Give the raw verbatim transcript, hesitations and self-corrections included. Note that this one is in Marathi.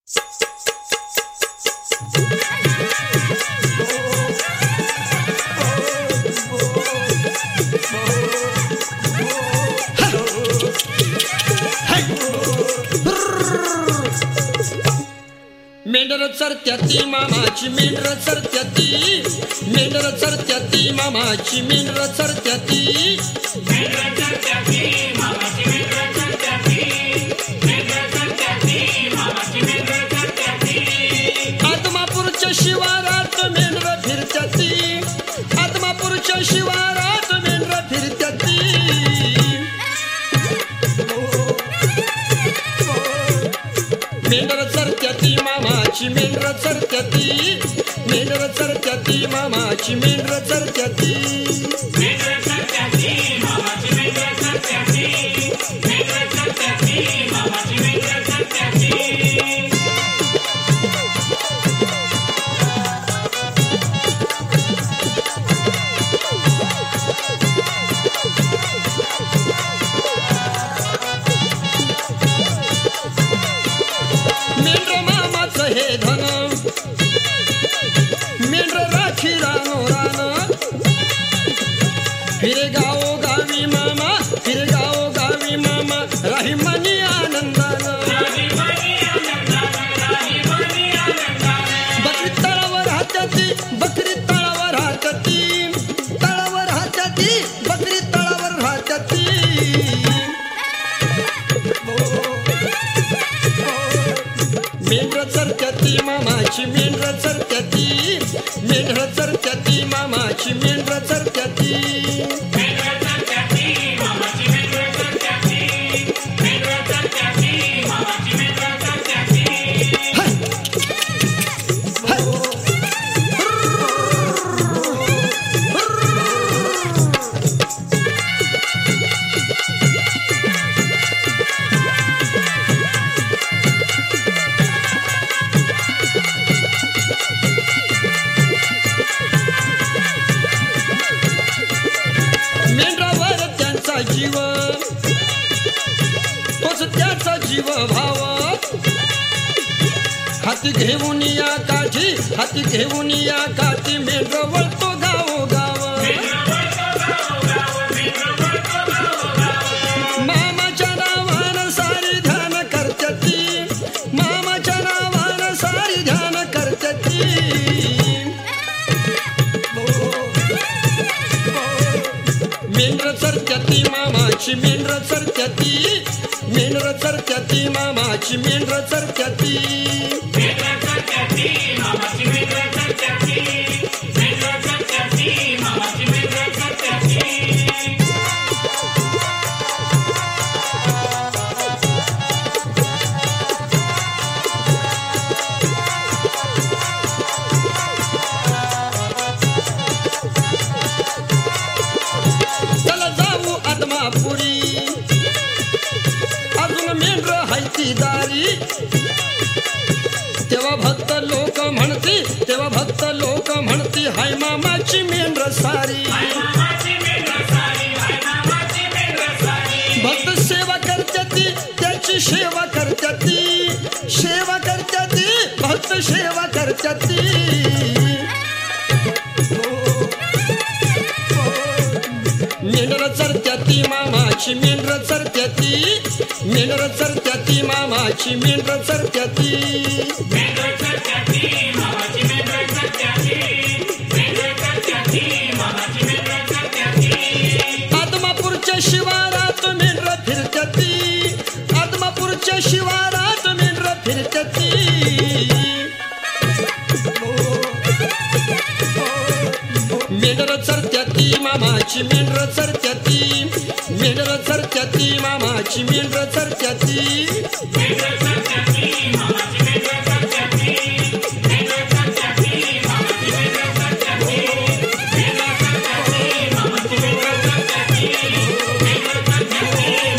मेंढर चरत्याती मामाची मेंढर चरत्याती मेंढर चरत्याती मामाची मेंढर चरत्याती मेंढर चरत्याती मामाची मेंढर चरत्याती मेंढर चरत्याती मामाची मेंढर चरत्याती आदमापूरच्या शिवारात मेंढर फिरत्याती आदमापूरच्या शिवारात मेंढर फिरत्याती मेंढर चरत्याती मामाची मेंढर चरत्याती मेंढर चरत्याती मामाची मेंढर चरत्याती मेंढर चरत्याती मामाची मेंढर चरत्याती मेंढर चरत्याती मामाची मेंढर चरत्याती मेंढर मामाचं हे धन मेंढर राखी रानो रान फिरे गावो गावी मामा फिरे गावो गावी मामा राही मनी आनंदानं बकरी तळावर राहत्याती बकरी तळावर राहत्याती तळावर राहत्याती बकरी तळावर राहत्याती मेंढर चरत्याती मामाची मेंढर चरत्याती मेंढर चरत्याती मामाची मेंढर चरत्याती मेंढर चरत्याती मामाची मेंढर चरत्याती मेंढर चरत्याती मामाची मेंढर चरत्याती मेंढरावर त्यांचा जीव तोच त्याचा जीव भाव हाती घेऊन या काठी हाती घेऊन या काठी मेंढर वळतो गावो गाव मामाच्या नावानं सारी ध्यान करत्याती मामाच्या नावानं सारी ध्यान करत्याती मेंढर चरत्याती मामाची मेंढर चरत्याती मेंढर चरत्याती मामाची मेंढर चरत्याती मेंढर चरत्याती मामाची मेंढर चरत्याती मेंढर चरत्याती मामाची मेंढर चरत्याती चला जाऊ आदमापुरी अजून मेंढर हायती दारी तेव्हा भक्त लोक म्हणती तेव्हा भक्त लोक म्हणती हाय मामाची मेंढर सारी मामाची मेंढर सारी मामाची मेंढर सारी भक्त सेवा करत्याती त्याची सेवा करत्याती सेवा करत्याती भक्त सेवा करत्याती मेंढर चरत्याती मामाची मेंढर चरत्याती मेंढर चरत्याती मामाची मेंढर चरत्याती मेंढर चरत्याती मामाची मेंढर चरत्याती मेंढर चरत्याती मामाची मेंढर चरत्याती आदमापूरच्या शिवारात मेंढर फिरत्याती आदमापूरच्या शिवारात मेंढर फिरत्याती मेंढर चरत्याती मामाची मेंढर चरत्याती मेंढर चरत्याती मामाची मेंढर चरत्याती मेंढर चरत्याती मामाची मेंढर चरत्याती मेंढर चरत्याती मामाची मेंढर चरत्याती मेंढर चरत्याती मामाची मेंढर चरत्याती मेंढर चरत्याती